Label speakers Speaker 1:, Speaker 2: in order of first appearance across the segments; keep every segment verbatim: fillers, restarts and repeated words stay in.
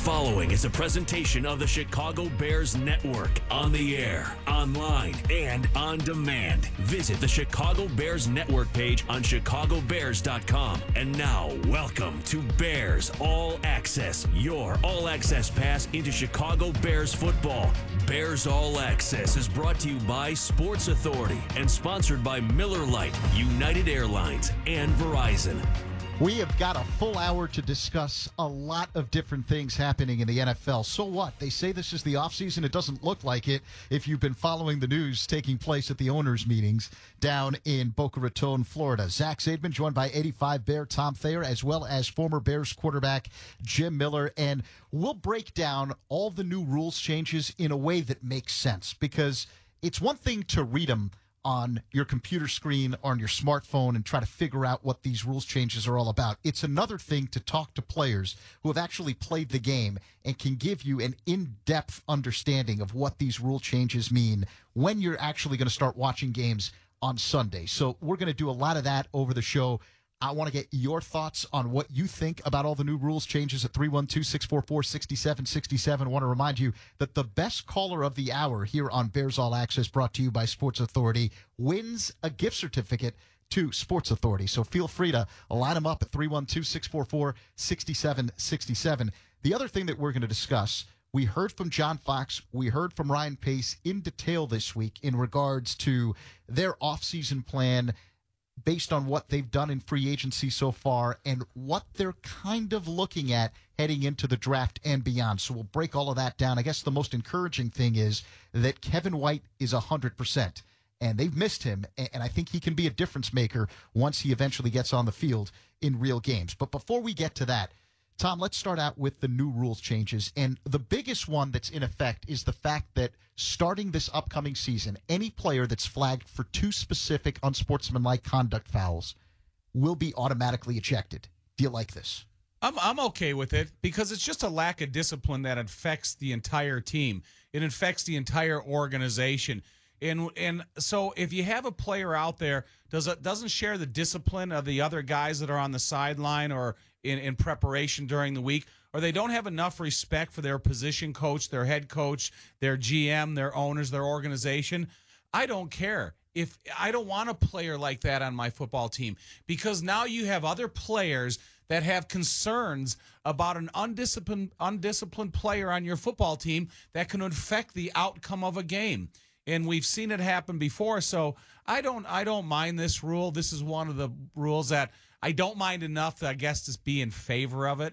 Speaker 1: following is a presentation of the Chicago Bears Network, on the air, online, and on demand. Visit the Chicago Bears Network page on chicago bears dot com. And now, welcome to Bears All Access, your all-access pass into Chicago Bears football. Bears All Access is brought to you by Sports Authority and sponsored by Miller Lite, United Airlines, and Verizon.
Speaker 2: We have got a full hour to discuss a lot of different things happening in the N F L. So what? They say this is the offseason. It doesn't look like it if you've been following the news taking place at the owners' meetings down in Boca Raton, Florida. Zach Zaidman, joined by eighty-five Bear Tom Thayer, as well as former Bears quarterback Jim Miller. And we'll break down all the new rules changes in a way that makes sense, because it's one thing to read them on your computer screen or on your smartphone and try to figure out what these rules changes are all about. It's another thing to talk to players who have actually played the game and can give you an in-depth understanding of what these rule changes mean when you're actually going to start watching games on Sunday. So we're going to do a lot of that over the show. I want to get your thoughts on what you think about all the new rules changes at three one two, six four four, six seven six seven. I want to remind you that the best caller of the hour here on Bears All Access, brought to you by Sports Authority, wins a gift certificate to Sports Authority. So feel free to line them up at three one two, six four four, six seven six seven. The other thing that we're going to discuss, we heard from John Fox, we heard from Ryan Pace in detail this week in regards to their offseason plan based on what they've done in free agency so far and what they're kind of looking at heading into the draft and beyond. So we'll break all of that down. I guess the most encouraging thing is that Kevin White is one hundred percent, and they've missed him, and I think he can be a difference maker once he eventually gets on the field in real games. But before we get to that, Tom, let's start out with the new rules changes. And the biggest one that's in effect is the fact that starting this upcoming season, any player that's flagged for two specific unsportsmanlike conduct fouls will be automatically ejected. Do you like this?
Speaker 3: I'm I'm okay with it, because it's just a lack of discipline that affects the entire team. It affects the entire organization. And and so if you have a player out there does doesn't share the discipline of the other guys that are on the sideline or in, in preparation during the week, or they don't have enough respect for their position coach, their head coach, their G M, their owners, their organization, I don't care. If I don't want a player like that on my football team, because now you have other players that have concerns about an undisciplined undisciplined player on your football team that can affect the outcome of a game. And we've seen it happen before, so I don't I don't mind this rule. This is one of the rules that I don't mind enough that I guess to be in favor of it.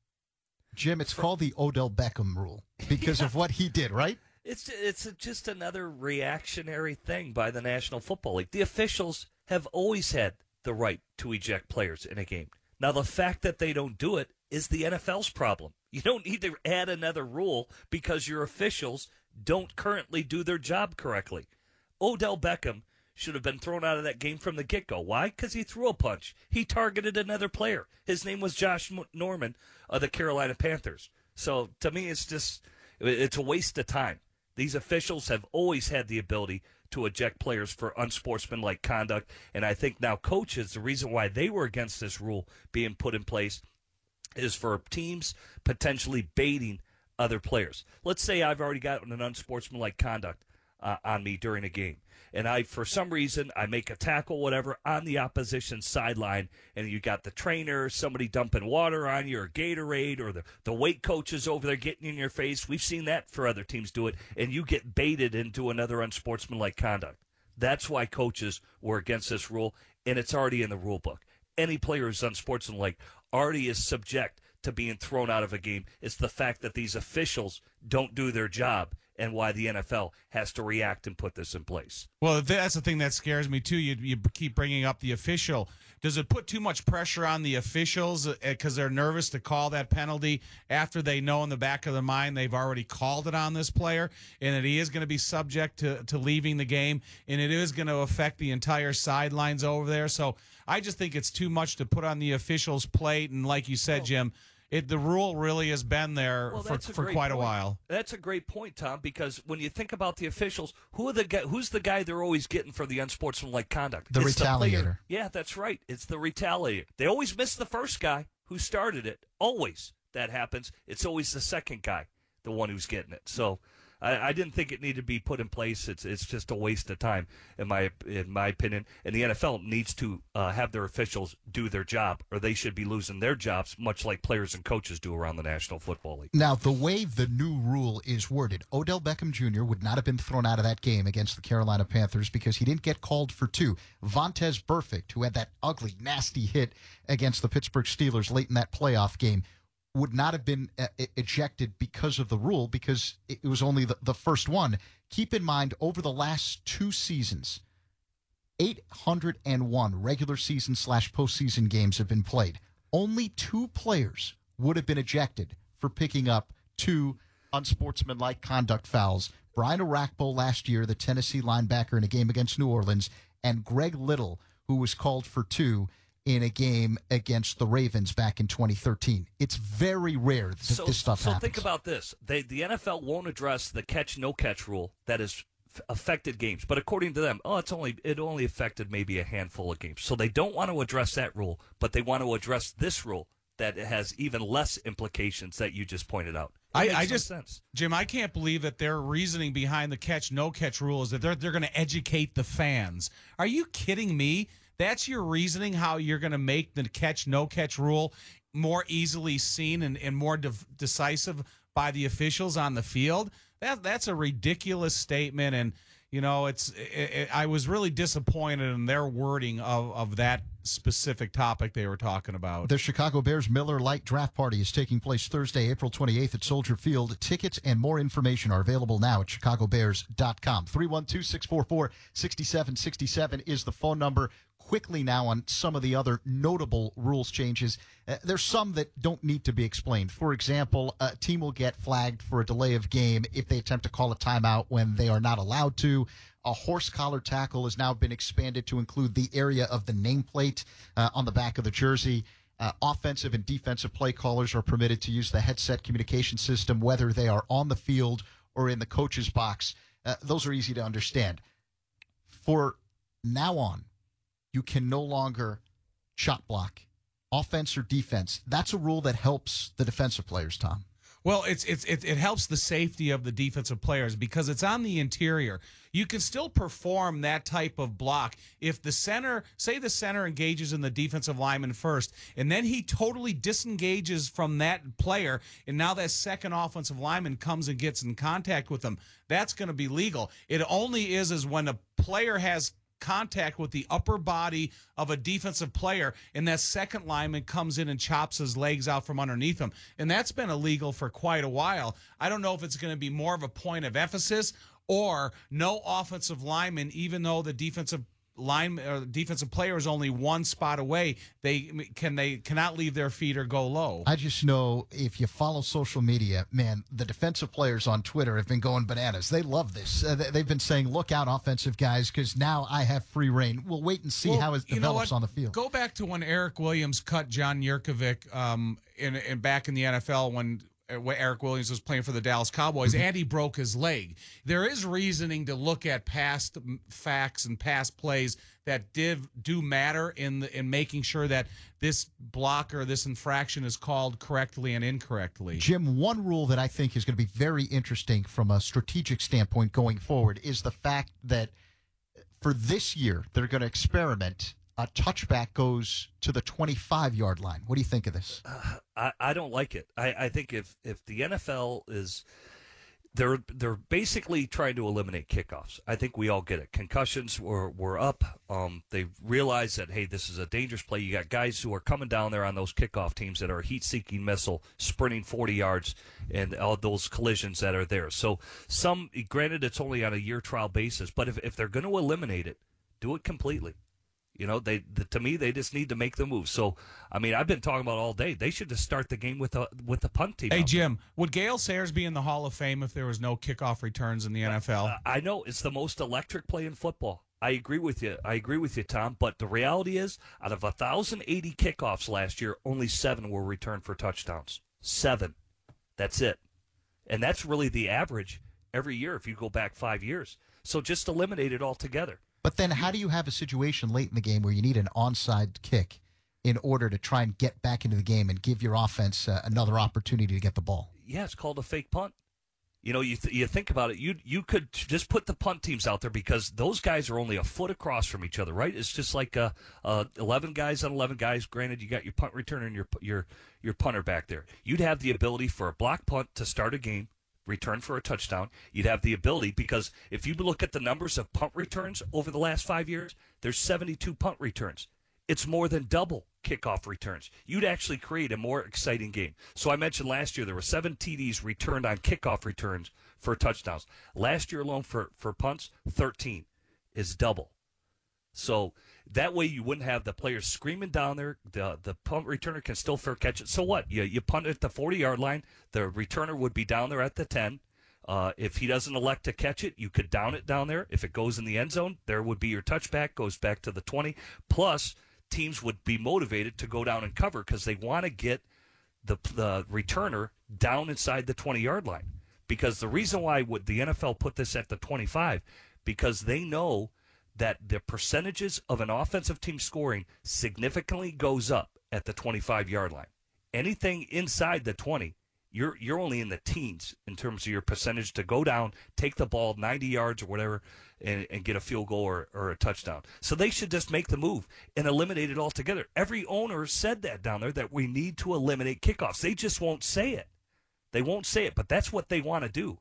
Speaker 2: Jim, it's called the Odell Beckham rule because yeah. of what he did, right?
Speaker 4: It's it's just another reactionary thing by the National Football League. The officials have always had the right to eject players in a game. Now, the fact that they don't do it is the N F L's problem. You don't need to add another rule because your officials don't currently do their job correctly. Odell Beckham should have been thrown out of that game from the get-go. Why? Because he threw a punch. He targeted another player. His name was Josh Norman of the Carolina Panthers. So, to me, it's just, it's a waste of time. These officials have always had the ability to eject players for unsportsmanlike conduct, and I think now coaches, the reason why they were against this rule being put in place is for teams potentially baiting other players. Let's say I've already gotten an unsportsmanlike conduct uh, on me during a game, and I, for some reason, I make a tackle, whatever, on the opposition sideline, and you got the trainer, somebody dumping water on you, or Gatorade, or the, the weight coaches over there getting in your face. We've seen that for other teams do it, and you get baited into another unsportsmanlike conduct. That's why coaches were against this rule, and it's already in the rule book. Any player who's unsportsmanlike already is subject to being thrown out of a game. It's the fact that these officials don't do their job and why the N F L has to react and put this in place.
Speaker 3: Well, that's the thing that scares me, too. You, you keep bringing up the official. Does it put too much pressure on the officials because they're nervous to call that penalty after they know in the back of their mind they've already called it on this player and that he is going to be subject to, to leaving the game and it is going to affect the entire sidelines over there? So I just think it's too much to put on the officials' plate. And like you said, Jim, It, the rule really has been there
Speaker 4: well,
Speaker 3: for, for quite
Speaker 4: point.
Speaker 3: a while.
Speaker 4: That's a great point, Tom, because when you think about the officials, who are the guy, who's the guy they're always getting for the unsportsmanlike conduct?
Speaker 2: The
Speaker 4: it's
Speaker 2: retaliator.
Speaker 4: The yeah, that's right. It's the retaliator. They always miss the first guy who started it, always. that happens, it's always the second guy, the one who's getting it. So I, I didn't think it needed to be put in place. It's it's just a waste of time, in my in my opinion. And the N F L needs to uh, have their officials do their job, or they should be losing their jobs, much like players and coaches do around the National Football League.
Speaker 2: Now, the way the new rule is worded, Odell Beckham Junior would not have been thrown out of that game against the Carolina Panthers because he didn't get called for two. Vontez Burfict, who had that ugly, nasty hit against the Pittsburgh Steelers late in that playoff game, would not have been uh, ejected because of the rule, because it was only the, the first one. Keep in mind, over the last two seasons, eight hundred one regular season slash postseason games have been played. Only two players would have been ejected for picking up two unsportsmanlike conduct fouls. Brian Orakpo last year, the Tennessee linebacker in a game against New Orleans, and Greg Little, who was called for two in a game against the Ravens back in twenty thirteen. It's very rare that
Speaker 4: so,
Speaker 2: this stuff
Speaker 4: so
Speaker 2: happens.
Speaker 4: So think about this. They, the N F L won't address the catch-no-catch rule that has f- affected games. But according to them, oh, it's only it only affected maybe a handful of games. So they don't want to address that rule, but they want to address this rule that has even less implications that you just pointed out.
Speaker 3: I,
Speaker 4: makes
Speaker 3: I
Speaker 4: no
Speaker 3: just,
Speaker 4: sense.
Speaker 3: Jim, I can't believe that their reasoning behind the catch-no-catch rule is that they're, they're going to educate the fans. Are you kidding me? That's your reasoning, how you're going to make the catch-no-catch rule more easily seen and, and more de- decisive by the officials on the field? That That's a ridiculous statement, and, you know, it's. It, it, I was really disappointed in their wording of, of that specific topic they were talking about.
Speaker 2: The Chicago Bears Miller Lite Draft Party is taking place Thursday, April twenty-eighth at Soldier Field. Tickets and more information are available now at chicago bears dot com. three one two, six four four, six seven six seven is the phone number. Quickly now on some of the other notable rules changes. Uh, there's some that don't need to be explained. For example, a team will get flagged for a delay of game if they attempt to call a timeout when they are not allowed to. A horse collar tackle has now been expanded to include the area of the nameplate uh, on the back of the jersey. Uh, offensive and defensive play callers are permitted to use the headset communication system, whether they are on the field or in the coach's box. Uh, those are easy to understand. For now on, you can no longer shot block, offense or defense. That's a rule that helps the defensive players, Tom.
Speaker 3: Well, it's it's it, it helps the safety of the defensive players because it's on the interior. You can still perform that type of block if the center, say the center engages in the defensive lineman first, and then he totally disengages from that player, and now that second offensive lineman comes and gets in contact with them. That's going to be legal. It only is is when a player has contact with the upper body of a defensive player, and that second lineman comes in and chops his legs out from underneath him. And that's been illegal for quite a while. I don't know if it's going to be more of a point of emphasis or no offensive lineman, even though the defensive line or defensive player is only one spot away. They can they cannot leave their feet or go low.
Speaker 2: I just know if you follow social media, man, the defensive players on Twitter have been going bananas. They love this. Uh, they've been saying, "Look out, offensive guys, because now I have free reign." We'll wait and see
Speaker 3: well,
Speaker 2: how it develops on the field.
Speaker 3: Go back to when Eric Williams cut John Yurkovich um, in, in back in the N F L when. when Eric Williams was playing for the Dallas Cowboys, and he broke his leg. There is reasoning to look at past facts and past plays that did do matter in the, in making sure that this block or this infraction is called correctly and incorrectly.
Speaker 2: Jim, one rule that I think is going to be very interesting from a strategic standpoint going forward is the fact that for this year, they're going to experiment. A touchback goes to the twenty-five-yard line. What do you think of this?
Speaker 4: Uh, I, I don't like it. I, I think if, if the N F L is they're they're basically trying to eliminate kickoffs. I think we all get it. Concussions were were up. Um, they realize that, hey, this is a dangerous play. You got guys who are coming down there on those kickoff teams that are a heat-seeking missile, sprinting forty yards, and all those collisions that are there. So some, granted, it's only on a year trial basis, but if if they're going to eliminate it, do it completely. You know, they the, to me, they just need to make the move. So, I mean, I've been talking about all day. They should just start the game with a with the punt team.
Speaker 3: Hey, Jim, would Gale Sayers be in the Hall of Fame if there was no kickoff returns in the N F L?
Speaker 4: Uh, I know it's the most electric play in football. I agree with you. I agree with you, Tom. But the reality is, out of one thousand eighty kickoffs last year, only seven were returned for touchdowns. Seven. That's it. And that's really the average every year if you go back five years. So just eliminate it altogether.
Speaker 2: But then how do you have a situation late in the game where you need an onside kick in order to try and get back into the game and give your offense uh, another opportunity to get the ball.
Speaker 4: Yeah, it's called a fake punt. You know, you th- you think about it, you you could just put the punt teams out there because those guys are only a foot across from each other, right? It's just like uh, uh, eleven guys on eleven guys. Granted, you got your punt returner and your your your punter back there. You'd have the ability for a block punt to start a game, return for a touchdown. You'd have the ability because if you look at the numbers of punt returns over the last five years, there's seventy-two punt returns. It's more than double kickoff returns. You'd actually create a more exciting game. So I mentioned last year there were seven T Ds returned on kickoff returns for touchdowns. Last year alone for, for punts, thirteen is double. So that way you wouldn't have the players screaming down there. The the punt returner can still fair catch it. So what? You, you punt it at the forty-yard line. The returner would be down there at the ten. Uh, if he doesn't elect to catch it, you could down it down there. If it goes in the end zone, there would be your touchback, goes back to the twenty. Plus, teams would be motivated to go down and cover because they want to get the the returner down inside the twenty-yard line. Because the reason why would the N F L put this at the twenty-five, because they know that the percentages of an offensive team scoring significantly goes up at the twenty-five-yard line. Anything inside the twenty, you're you're only in the teens in terms of your percentage to go down, take the ball ninety yards or whatever, and, and get a field goal or, or a touchdown. So they should just make the move and eliminate it altogether. Every owner said that down there, that we need to eliminate kickoffs. They just won't say it. They won't say it, but that's what they want to do.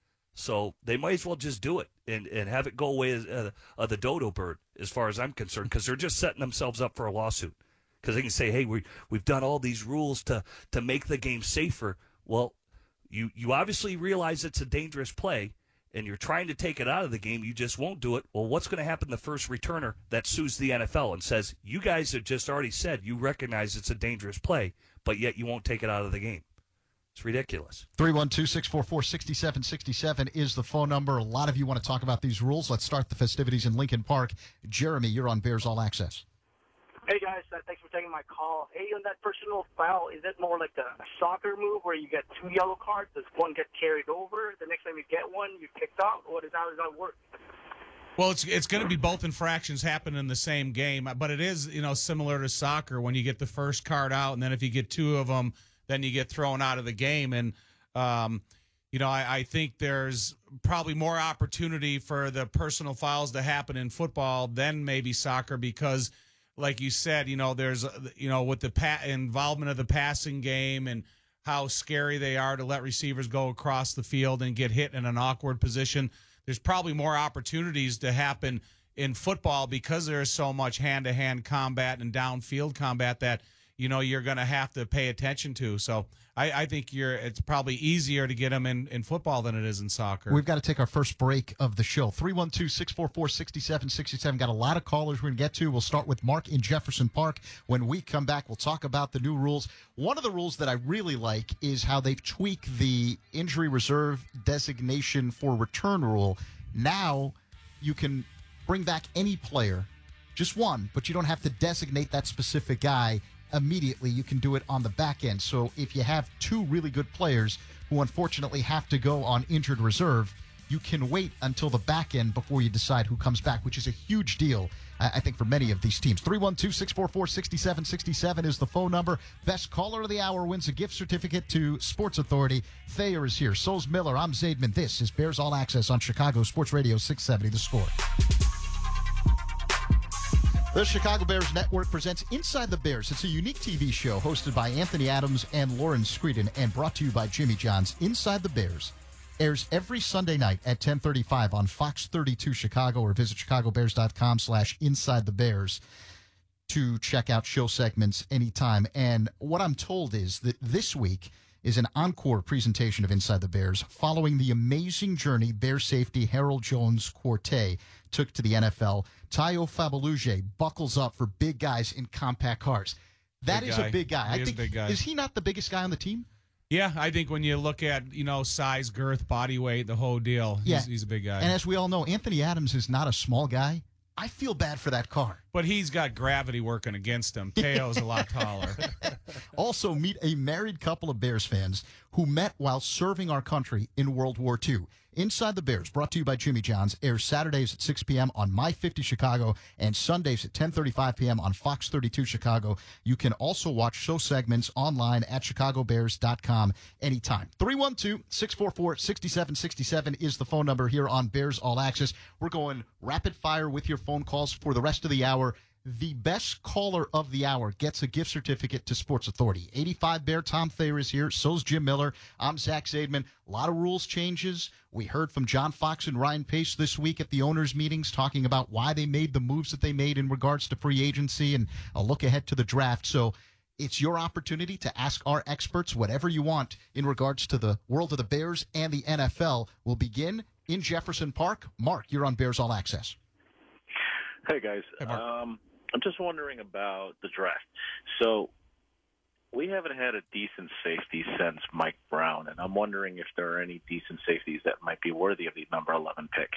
Speaker 4: So they might as well just do it and, and have it go away as uh, uh, the dodo bird, as far as I'm concerned, because they're just setting themselves up for a lawsuit. Because they can say, hey, we, we've done all these rules to, to make the game safer. Well, you, you obviously realize it's a dangerous play, and you're trying to take it out of the game. You just won't do it. Well, what's going to happen to the first returner that sues the N F L and says, you guys have just already said you recognize it's a dangerous play, but yet you won't take it out of the game? It's ridiculous.
Speaker 2: three one two, six four four, six seven six seven is the phone number. A lot of you want to talk about these rules. Let's start the festivities in Lincoln Park. Jeremy, you're on Bears All Access.
Speaker 5: Hey, guys. Uh, thanks for taking my call. Hey, on that personal foul, is it more like a, a soccer move where you get two yellow cards? Does one get carried over? The next time you get one, you kicked out? What is, how does that work?
Speaker 3: Well, it's it's going to be both infractions happen in the same game, but it is, you know, similar to soccer when you get the first card out, and then if you get two of them, then you get thrown out of the game. And, um, you know, I, I think there's probably more opportunity for the personal fouls to happen in football than maybe soccer because, like you said, you know, there's, you know, with the pa- involvement of the passing game and how scary they are to let receivers go across the field and get hit in an awkward position, there's probably more opportunities to happen in football because there's so much hand-to-hand combat and downfield combat that, you know, you're going to have to pay attention to. So I, I think you're. It's probably easier to get them in, in football than it is in soccer.
Speaker 2: We've got to take our first break of the show. three one two, six four four, six seven six seven. Got a lot of callers we're going to get to. We'll start with Mark in Jefferson Park. When we come back, we'll talk about the new rules. One of the rules that I really like is how they've tweaked the injury reserve designation for return rule. Now you can bring back any player, just one, but you don't have to designate that specific guy immediately. You can do it on the back end. So if you have two really good players who unfortunately have to go on injured reserve, you can wait until the back end before you decide who comes back, which is a huge deal, I think, for many of these teams. three one two, six four four, six seven six seven is the phone number. Best caller of the hour wins a gift certificate to Sports Authority. Thayer is here. So's Miller. I'm Zaidman. This is Bears All Access on Chicago Sports Radio six seventy The Score. The Chicago Bears Network presents Inside the Bears. It's a unique T V show hosted by Anthony Adams and Lauren Screeden and brought to you by Jimmy John's. Inside the Bears airs every Sunday night at ten thirty-five on Fox thirty-two Chicago, or visit chicagobears.com slash inside the Bears to check out show segments anytime. And what I'm told is that this week is an encore presentation of Inside the Bears following the amazing journey Bears safety Harold Jones-Quartey took to the N F L. Tayo Fabaluje buckles up for big guys in compact cars. That
Speaker 3: Big
Speaker 2: is
Speaker 3: guy.
Speaker 2: a big guy.
Speaker 3: He
Speaker 2: I
Speaker 3: is
Speaker 2: think,
Speaker 3: a big guy.
Speaker 2: Is he not the biggest guy on the team?
Speaker 3: Yeah, I think when you look at, you know, size, girth, body weight, the whole deal, he's,
Speaker 2: Yeah.
Speaker 3: he's a big guy.
Speaker 2: And as we all know, Anthony Adams is not a small guy. I feel bad for that car.
Speaker 3: But he's got gravity working against him. Teo's a lot taller.
Speaker 2: Also, meet a married couple of Bears fans who met while serving our country in World War Two. Inside the Bears, brought to you by Jimmy John's, airs Saturdays at six p.m. on My fifty Chicago and Sundays at ten thirty-five p.m. on Fox thirty-two Chicago. You can also watch show segments online at chicago bears dot com anytime. three one two, six four four, six seven six seven is the phone number here on Bears All Access. We're going rapid fire with your phone calls for the rest of the hour. The best caller of the hour gets a gift certificate to Sports Authority. eighty-five Bear Tom Thayer is here. So's Jim Miller. I'm Zach Zaidman. A lot of rules changes. We heard from John Fox and Ryan Pace this week at the owners' meetings talking about why they made the moves that they made in regards to free agency and a look ahead to the draft. So it's your opportunity to ask our experts whatever you want in regards to the world of the Bears and the N F L. We'll begin in Jefferson Park. Mark, you're on Bears All Access.
Speaker 6: Hey, guys.
Speaker 3: Hey, Mark.
Speaker 6: Um, I'm just wondering about the draft. So we haven't had a decent safety since Mike Brown, and I'm wondering if there are any decent safeties that might be worthy of the number eleven pick.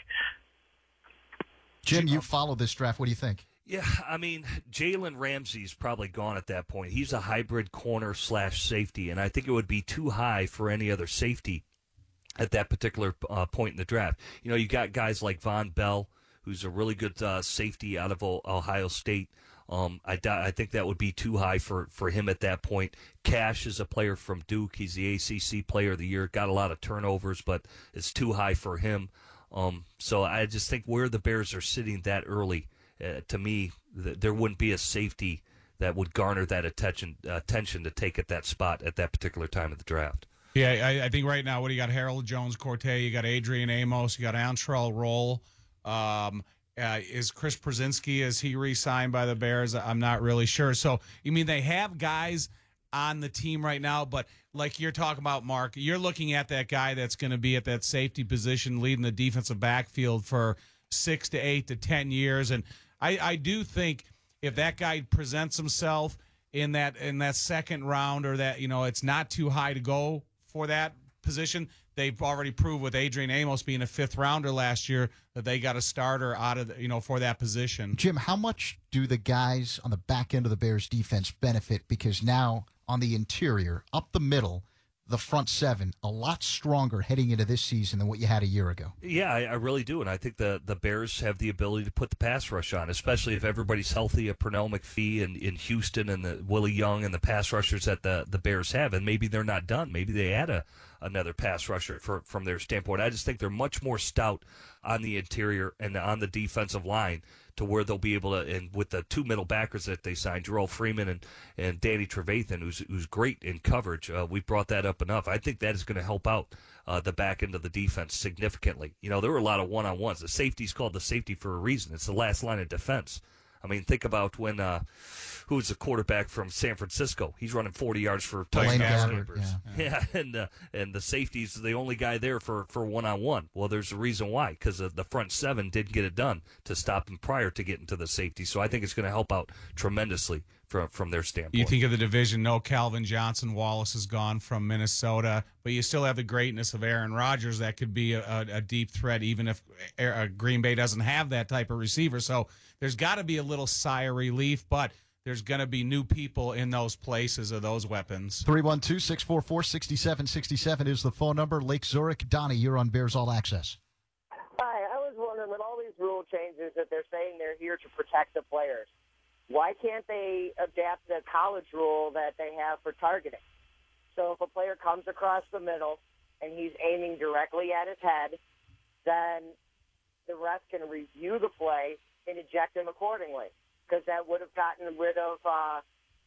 Speaker 2: Jim, you follow this draft. What do you think?
Speaker 4: Yeah, I mean, Jalen Ramsey's probably gone at that point. He's a hybrid corner slash safety, and I think it would be too high for any other safety at that particular uh, point in the draft. You know, you got guys like Von Bell, who's a really good uh, safety out of Ohio State. Um, I, I think that would be too high for, for him at that point. Cash is a player from Duke. He's the A C C Player of the Year. Got a lot of turnovers, but it's too high for him. Um, so I just think where the Bears are sitting that early, uh, to me, th- there wouldn't be a safety that would garner that attention, uh, attention to take at that spot at that particular time of the draft.
Speaker 3: Yeah, I, I think right now, what do you got? Harold Jones-Corte, you got Adrian Amos, you got Antrell Roll. Um, uh, is Chris Brzezinski, is he re-signed by the Bears? I'm not really sure. So, you mean they have guys on the team right now, but like you're talking about, Mark, you're looking at that guy that's going to be at that safety position leading the defensive backfield for six to eight to ten years. And I, I do think if that guy presents himself in that in that second round, or that, you know, it's not too high to go for that position. They've already proved with Adrian Amos being a fifth rounder last year that they got a starter out of the, you know, for that position.
Speaker 2: Jim, how much do the guys on the back end of the Bears defense benefit? Because now on the interior, up the middle, the front seven, a lot stronger heading into this season than what you had a year ago.
Speaker 4: Yeah, I, I really do. And I think the, the Bears have the ability to put the pass rush on, especially if everybody's healthy, a Pernell McPhee and in Houston and the Willie Young and the pass rushers that the, the Bears have. And maybe they're not done. Maybe they add a another pass rusher for, from their standpoint. I just think they're much more stout on the interior and on the defensive line to where they'll be able to, and with the two middle backers that they signed, Jerrell Freeman and, and Danny Trevathan, who's who's great in coverage. Uh, we brought that up enough. I think that is going to help out uh, the back end of the defense significantly. You know, there were a lot of one-on-ones. The safety's called the safety for a reason. It's the last line of defense. I mean, think about when uh, who's the quarterback from San Francisco? He's running forty yards for
Speaker 2: Blaine
Speaker 4: touchdowns.
Speaker 2: Gabbert, yeah.
Speaker 4: Yeah, and uh, and the safety's the only guy there for, for one-on-one. Well, there's a reason why, because the front seven didn't get it done to stop him prior to getting to the safety. So I think it's going to help out tremendously from from their standpoint.
Speaker 3: You think of the division, no Calvin Johnson. Wallace is gone from Minnesota, but you still have the greatness of Aaron Rodgers that could be a, a, a deep threat, even if uh, Green Bay doesn't have that type of receiver. So there's got to be a little sigh of relief, but there's going to be new people in those places of those weapons.
Speaker 2: three one two, six four four, six seven six seven is the phone number. Lake Zurich. Donnie, you're on Bears All Access.
Speaker 7: Hi, I was wondering, with all these rule changes that they're saying they're here to protect the players, why can't they adapt the college rule that they have for targeting? So if a player comes across the middle and he's aiming directly at his head, then the ref can review the play and eject him accordingly, because that would have gotten rid of uh,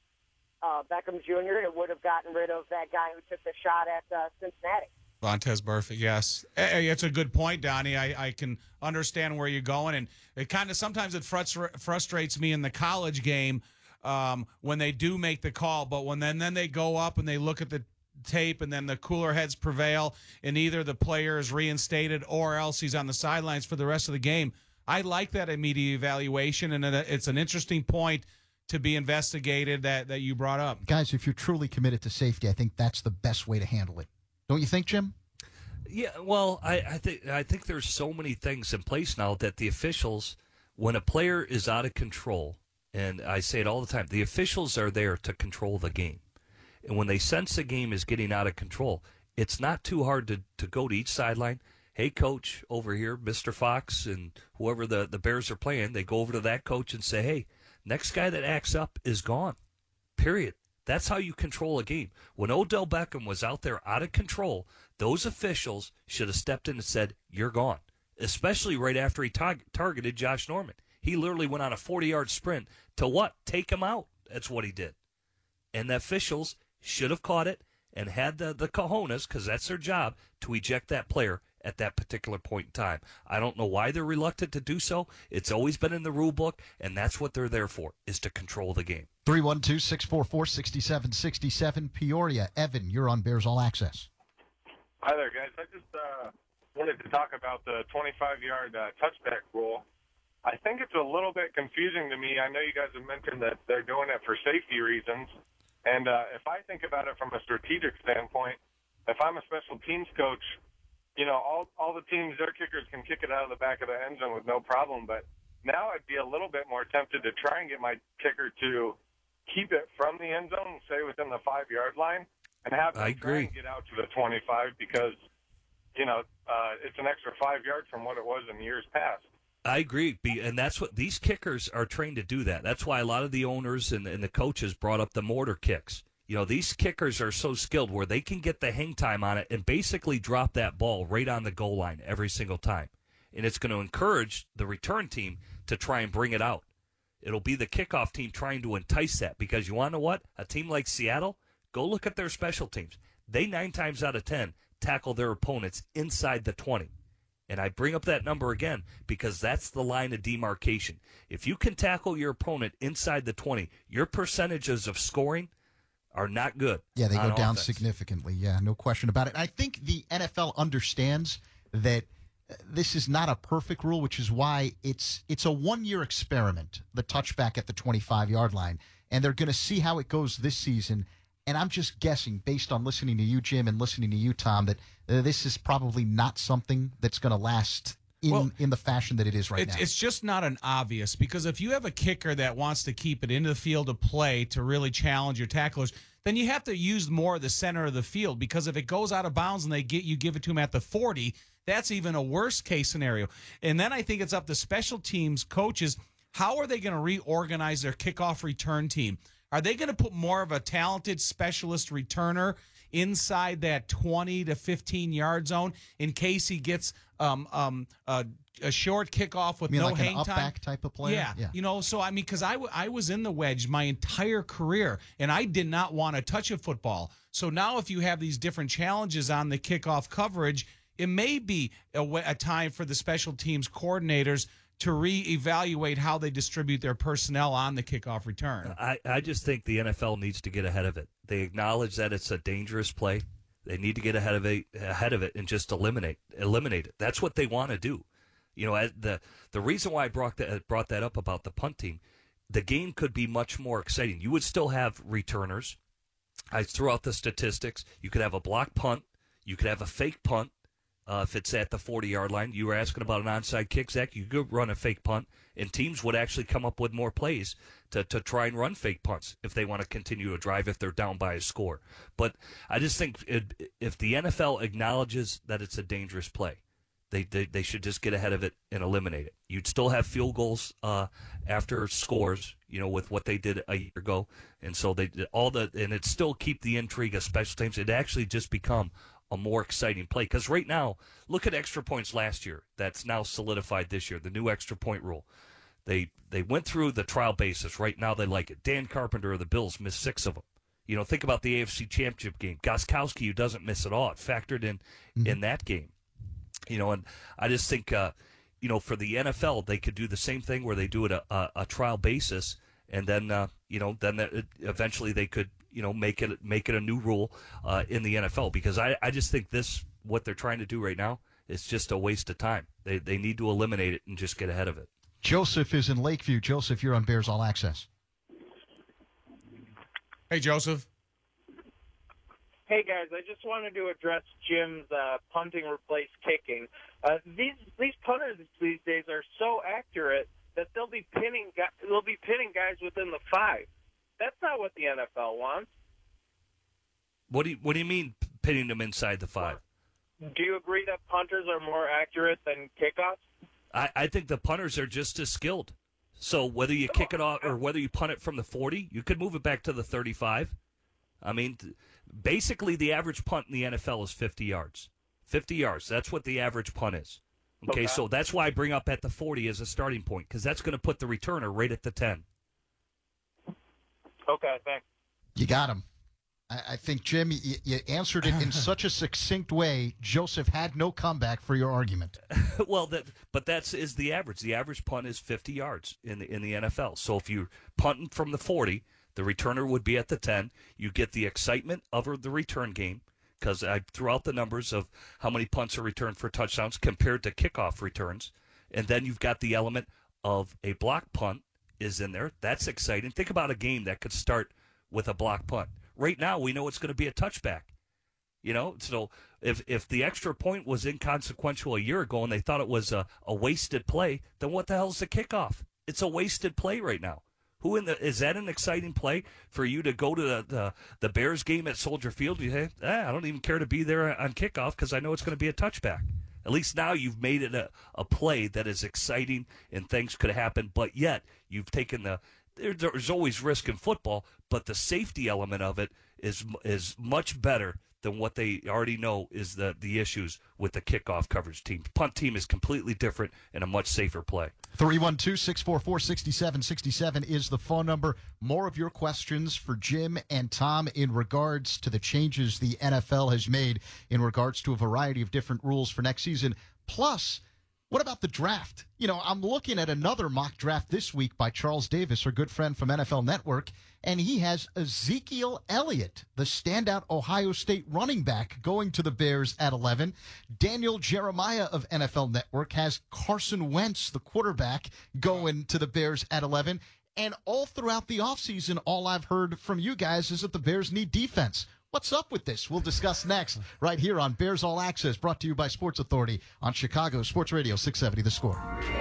Speaker 7: uh, Beckham Junior It would have gotten rid of that guy who took the shot at uh, Cincinnati.
Speaker 3: Vontez Burfict, yes. Hey, it's a good point, Donnie. I, I can understand where you're going, and it kind of sometimes it frustra- frustrates me in the college game um, when they do make the call, but when then, then they go up and they look at the tape and then the cooler heads prevail and either the player is reinstated or else he's on the sidelines for the rest of the game. I like that immediate evaluation, and it's an interesting point to be investigated that, that you brought up.
Speaker 2: Guys, if you're truly committed to safety, I think that's the best way to handle it. Don't you think, Jim?
Speaker 4: Yeah, well, I, I think I think there's so many things in place now that the officials, when a player is out of control, and I say it all the time, the officials are there to control the game. And when they sense the game is getting out of control, it's not too hard to, to go to each sideline, hey, coach over here, Mister Fox, and whoever the, the Bears are playing, they go over to that coach and say, hey, next guy that acts up is gone, period. That's how you control a game. When Odell Beckham was out there out of control, those officials should have stepped in and said, you're gone, especially right after he tar- targeted Josh Norman. He literally went on a forty-yard sprint to what? Take him out. That's what he did. And the officials should have caught it and had the, the cojones, because that's their job, to eject that player at that particular point in time. I don't know why they're reluctant to do so. It's always been in the rule book, and that's what they're there for, is to control the game.
Speaker 2: three one two, six four four, six seven six seven, Peoria. Evan, you're on Bears All Access.
Speaker 8: Hi there, guys. I just uh, wanted to talk about the twenty-five-yard uh, touchback rule. I think it's a little bit confusing to me. I know you guys have mentioned that they're doing it for safety reasons. And uh, if I think about it from a strategic standpoint, if I'm a special teams coach, you know, all all the teams, their kickers can kick it out of the back of the end zone with no problem. But now I'd be a little bit more tempted to try and get my kicker to keep it from the end zone, say within the five-yard line, and have them
Speaker 4: I
Speaker 8: try
Speaker 4: agree.
Speaker 8: and get out to the twenty-five because, you know, uh, it's an extra five yards from what it was in years past.
Speaker 4: I agree, Be- and that's what these kickers are trained to do. That that's why a lot of the owners and, and the coaches brought up the mortar kicks. You know, these kickers are so skilled where they can get the hang time on it and basically drop that ball right on the goal line every single time. And it's going to encourage the return team to try and bring it out. It'll be the kickoff team trying to entice that, because you want to know what? A team like Seattle, go look at their special teams. They nine times out of ten tackle their opponents inside the twenty. And I bring up that number again because that's the line of demarcation. If you can tackle your opponent inside the twenty, your percentages of scoring are not good.
Speaker 2: Yeah, they go
Speaker 4: on
Speaker 2: down
Speaker 4: offense.
Speaker 2: significantly. Yeah, no question about it. I think the N F L understands that uh, this is not a perfect rule, which is why it's it's a one-year experiment, the touchback at the twenty-five-yard line, and they're going to see how it goes this season. And I'm just guessing, based on listening to you, Jim, and listening to you, Tom, that uh, this is probably not something that's going to last in,
Speaker 3: Well,
Speaker 2: in the fashion that it is right
Speaker 3: it's,
Speaker 2: now.
Speaker 3: it's just not an obvious, because if you have a kicker that wants to keep it into the field of play to really challenge your tacklers, then you have to use more of the center of the field, because if it goes out of bounds and they get you give it to them at the forty, that's even a worse case scenario. And then I think it's up to special teams coaches. How are they going to reorganize their kickoff return team? Are they going to put more of a talented specialist returner inside that twenty to fifteen yard zone in case he gets um, um, a, a short kickoff with
Speaker 2: I mean,
Speaker 3: no
Speaker 2: like
Speaker 3: hang
Speaker 2: an
Speaker 3: time?
Speaker 2: up-back type of player?
Speaker 3: Yeah. You know, so I mean, because I, w- I was in the wedge my entire career, and I did not want to touch a football. So now if you have these different challenges on the kickoff coverage, it may be a, w- a time for the special teams coordinators to reevaluate how they distribute their personnel on the kickoff return.
Speaker 4: I, I just think the N F L needs to get ahead of it. They acknowledge that it's a dangerous play. They need to get ahead of it, ahead of it, and just eliminate eliminate it. That's what they want to do. You know, the the reason why I brought that brought that up about the punt team, the game could be much more exciting. You would still have returners. I threw out the statistics. You could have a block punt. You could have a fake punt. Uh, if it's at the forty-yard line, you were asking about an onside kick, Zach. You could run a fake punt, and teams would actually come up with more plays to, to try and run fake punts if they want to continue to drive if they're down by a score. But I just think it, if the N F L acknowledges that it's a dangerous play, they, they they should just get ahead of it and eliminate it. You'd still have field goals uh, after scores, you know, with what they did a year ago, and so they did all the and it still keep the intrigue of special teams. It actually just become a more exciting play. Because right now, look at extra points last year. That's now solidified this year, the new extra point rule. They they went through the trial basis. Right now they like it. Dan Carpenter of the Bills missed six of them. You know, think about the A F C Championship game. Gostkowski, who doesn't miss at all, it factored in mm-hmm. in that game. You know, and I just think, uh, you know, for the N F L, they could do the same thing where they do it a, a, a trial basis, and then, uh, you know, then the, eventually they could, you know, make it make it a new rule uh, in the N F L, because I, I just think this, what they're trying to do right now, is just a waste of time. They they need to eliminate it and just get ahead of it.
Speaker 2: Joseph is in Lakeview. Joseph, you're on Bears All Access.
Speaker 3: Hey, Joseph.
Speaker 9: Hey, guys, I just wanted to address Jim's uh, punting replace kicking. Uh, these these punters these days are so accurate that they'll be pinning they'll be pinning guys within the five. That's not what the N F L wants.
Speaker 4: What do you, what do you mean pinning them inside the five?
Speaker 9: do you agree that punters are more accurate than kickoffs?
Speaker 4: I, I think the punters are just as skilled. So whether you kick it off or whether you punt it from the forty, you could move it back to the thirty-five. I mean, basically the average punt in the N F L is fifty yards. fifty yards, that's what the average punt is. Okay, okay. So that's why I bring up at the forty as a starting point, because that's going to put the returner right at the ten.
Speaker 9: Okay, thanks.
Speaker 2: You got him. I think, Jim, you, you answered it in such a succinct way. Joseph had no comeback for your argument.
Speaker 4: Well, that, but that's is the average. The average punt is fifty yards in the in the N F L. So if you're punting from the forty, the returner would be at the ten. You get the excitement of the return game, because I threw out the numbers of how many punts are returned for touchdowns compared to kickoff returns. And then you've got the element of a block punt is in there. That's exciting. Think about a game that could start with a block punt. Right now, we know it's going to be a touchback. You know, so if if the extra point was inconsequential a year ago and they thought it was a, a wasted play, then what the hell is the kickoff? It's a wasted play right now. Who in the is that an exciting play for you to go to the the, the Bears game at Soldier Field? You say, eh, I don't even care to be there on kickoff because I know it's going to be a touchback. At least now you've made it a, a play that is exciting and things could happen, but yet you've taken the there, there's always risk in football, but the safety element of it is is much better than what they already know is the, the issues with the kickoff coverage team. Punt team is completely different and a much safer play.
Speaker 2: three one two, six four four, six seven six seven is the phone number. More of your questions for Jim and Tom in regards to the changes the N F L has made in regards to a variety of different rules for next season. Plus, what about the draft? You know, I'm looking at another mock draft this week by Charles Davis, our good friend from N F L Network, and he has Ezekiel Elliott, the standout Ohio State running back, going to the Bears at eleven. Daniel Jeremiah of N F L Network has Carson Wentz, the quarterback, going to the Bears at eleven. And all throughout the offseason, all I've heard from you guys is that the Bears need defense. What's up with this? We'll discuss next right here on Bears All Access, brought to you by Sports Authority on Chicago Sports Radio six seventy The Score.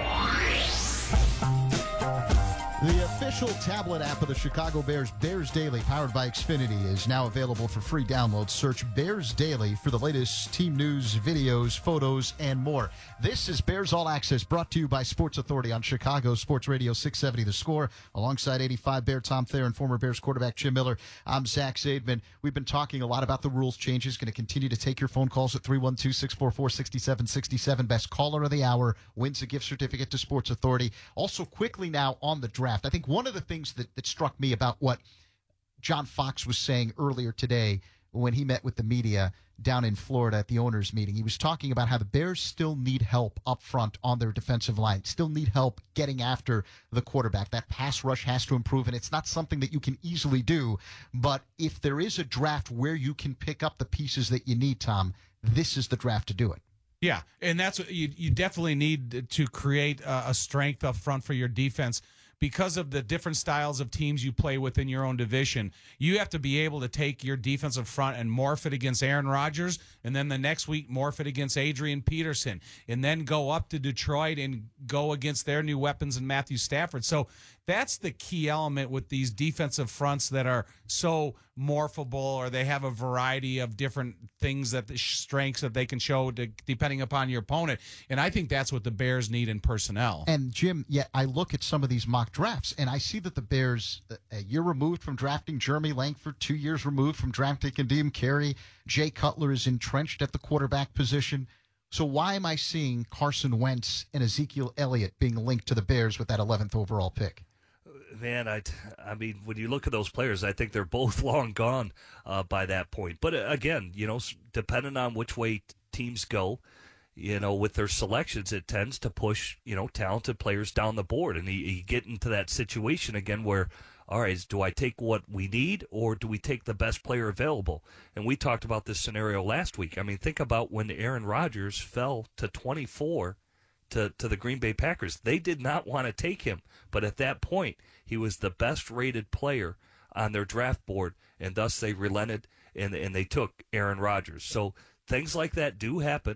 Speaker 2: The official tablet app of the Chicago Bears, Bears Daily, powered by Xfinity, is now available for free download. Search Bears Daily for the latest team news, videos, photos, and more. This is Bears All Access, brought to you by Sports Authority on Chicago Sports Radio six seventy The Score. Alongside eighty-five Bear Tom Thayer and former Bears quarterback Jim Miller, I'm Zach Zaidman. We've been talking a lot about the rules changes. Going to continue to take your phone calls at three one two, six four four, six seven six seven. Best caller of the hour wins a gift certificate to Sports Authority. Also, quickly now on the draft. I think one of the things that, that struck me about what John Fox was saying earlier today when he met with the media down in Florida at the owners' meeting, he was talking about how the Bears still need help up front on their defensive line, still need help getting after the quarterback. That pass rush has to improve, and it's not something that you can easily do. But if there is a draft where you can pick up the pieces that you need, Tom, this is the draft to do it.
Speaker 3: Yeah, and that's what you, you definitely need to create a, a strength up front for your defense. Because of the different styles of teams you play within your own division, you have to be able to take your defensive front and morph it against Aaron Rodgers, and then the next week morph it against Adrian Peterson, and then go up to Detroit and go against their new weapons in Matthew Stafford. So that's the key element with these defensive fronts that are so morphable, or they have a variety of different things, that the strengths that they can show to, depending upon your opponent. And I think that's what the Bears need in personnel.
Speaker 2: And Jim, yeah, I look at some of these mock drafts, and I see that the Bears, a year removed from drafting Jeremy Langford, two years removed from drafting Kadeem Carey, Jay Cutler is entrenched at the quarterback position. So why am I seeing Carson Wentz and Ezekiel Elliott being linked to the Bears with that eleventh overall pick?
Speaker 4: Man, I, I mean, when you look at those players, I think they're both long gone uh, by that point. But uh, again, you know, depending on which way t- teams go, you know, with their selections, it tends to push, you know, talented players down the board. And you, you get into that situation again where, all right, do I take what we need, or do we take the best player available? And we talked about this scenario last week. I mean, think about when Aaron Rodgers fell to twenty-four to, to the Green Bay Packers. They did not want to take him. But at that point, he was the best-rated player on their draft board, and thus they relented and, and they took Aaron Rodgers. So things like that do happen.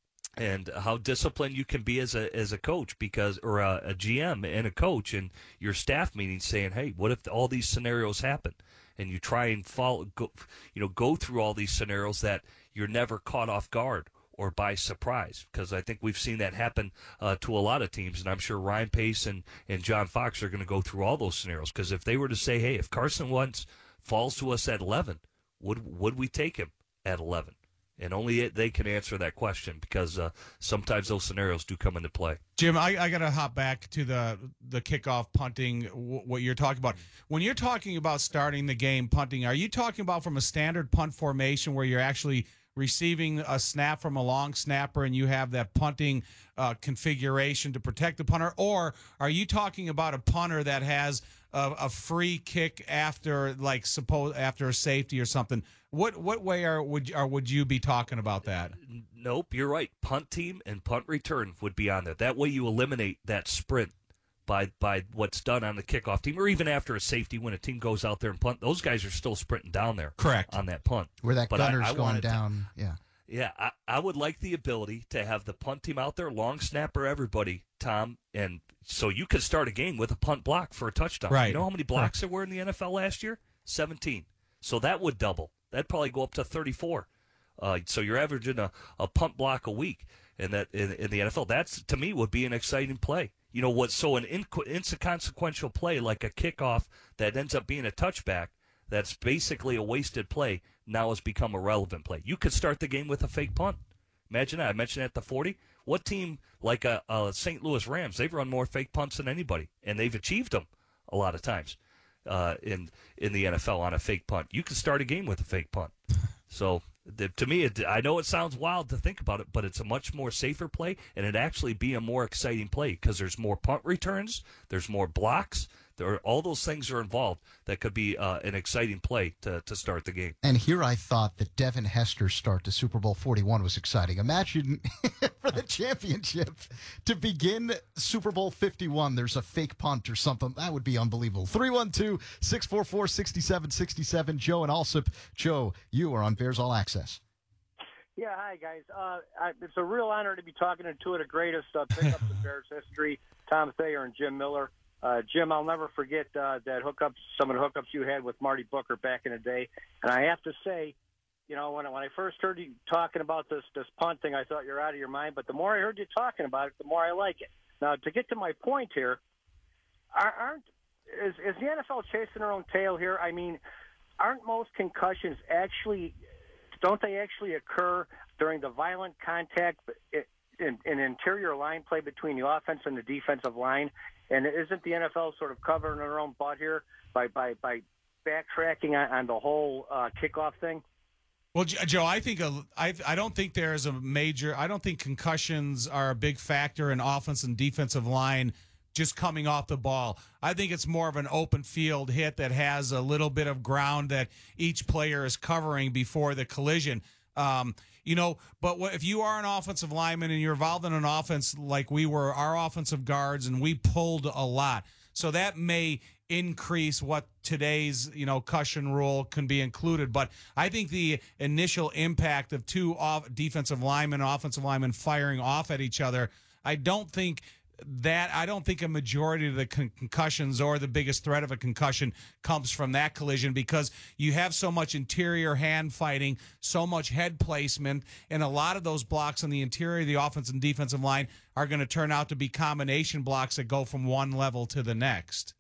Speaker 4: And how disciplined you can be as a as a coach, because or a, a G M and a coach and your staff meeting, saying, "Hey, what if all these scenarios happen?" And you try and follow, go, you know, go through all these scenarios that you're never caught off guard, or by surprise, because I think we've seen that happen uh, to a lot of teams, and I'm sure Ryan Pace and, and John Fox are going to go through all those scenarios, because if they were to say, hey, if Carson Wentz falls to us at eleven, would would we take him at eleven? And only it, they can answer that question, because uh, sometimes those scenarios do come into play.
Speaker 3: Jim, I, I got to hop back to the the kickoff punting, w- what you're talking about. When you're talking about starting the game punting, are you talking about from a standard punt formation where you're actually receiving a snap from a long snapper and you have that punting uh, configuration to protect the punter? Or are you talking about a punter that has a, a free kick after, like, suppose after a safety or something? What what way are would or would you be talking about that?
Speaker 4: Nope, you're right. Punt team and punt return would be on there. That way you eliminate that sprint by by what's done on the kickoff team, or even after a safety when a team goes out there and punt. Those guys are still sprinting down there.
Speaker 3: Correct.
Speaker 4: On that punt.
Speaker 2: Where that
Speaker 4: But
Speaker 2: gunner's
Speaker 4: I, I
Speaker 2: going down.
Speaker 4: To,
Speaker 2: yeah.
Speaker 4: Yeah, I, I would like the ability to have the punt team out there, long snapper, everybody, Tom, and so you could start a game with a punt block for a touchdown.
Speaker 3: Right.
Speaker 4: You know how many blocks there were in the N F L last year? seventeen. So that would double. That'd probably go up to thirty-four. Uh, so you're averaging a, a punt block a week in that in, in the N F L. That's, to me, would be an exciting play. You know what? So an inco- inconsequential play like a kickoff that ends up being a touchback, that's basically a wasted play, now has become a relevant play. You could start the game with a fake punt. Imagine that. I mentioned at the forty. What team like a, a Saint Louis Rams? They've run more fake punts than anybody, and they've achieved them a lot of times. Uh, in in the N F L on a fake punt. You can start a game with a fake punt. So the, to me, it, I know it sounds wild to think about it, but it's a much more safer play, and it'd actually be a more exciting play because there's more punt returns, there's more blocks, there are, all those things are involved that could be uh, an exciting play to, to start the game.
Speaker 2: And here I thought that Devin Hester's start to Super Bowl forty-one was exciting. Imagine for the championship to begin Super Bowl fifty-one, there's a fake punt or something. That would be unbelievable. three one two, six four four, six seven six seven. Joe and Alsip. Joe, you are on Bears All Access.
Speaker 10: Yeah, hi, guys. Uh, I, it's a real honor to be talking to two of the greatest uh, pickups in Bears history, Tom Thayer and Jim Miller. Uh, Jim, I'll never forget uh, that hookups, some of the hookups you had with Marty Booker back in the day. And I have to say, you know, when, when I first heard you talking about this, this punt thing, I thought you're out of your mind. But the more I heard you talking about it, the more I like it. Now, to get to my point here, aren't is, is the N F L chasing their own tail here? I mean, aren't most concussions actually, don't they actually occur during the violent contact in, in interior line play between the offense and the defensive line? And isn't the N F L sort of covering their own butt here by by, by backtracking on, on the whole uh, kickoff thing?
Speaker 3: Well, Joe, I think a, I I don't think there is a major. I don't think concussions are a big factor in offense and defensive line just coming off the ball. I think it's more of an open field hit that has a little bit of ground that each player is covering before the collision. Um, you know, but what, if you are an offensive lineman and you're involved in an offense like we were, our offensive guards, and we pulled a lot, so that may increase what today's, you know, cushion rule can be included. But I think the initial impact of two off defensive linemen, offensive linemen firing off at each other, I don't think that I don't think a majority of the con- concussions or the biggest threat of a concussion comes from that collision, because you have so much interior hand fighting, so much head placement, and a lot of those blocks on the interior of the offensive and defensive line are going to turn out to be combination blocks that go from one level to the next.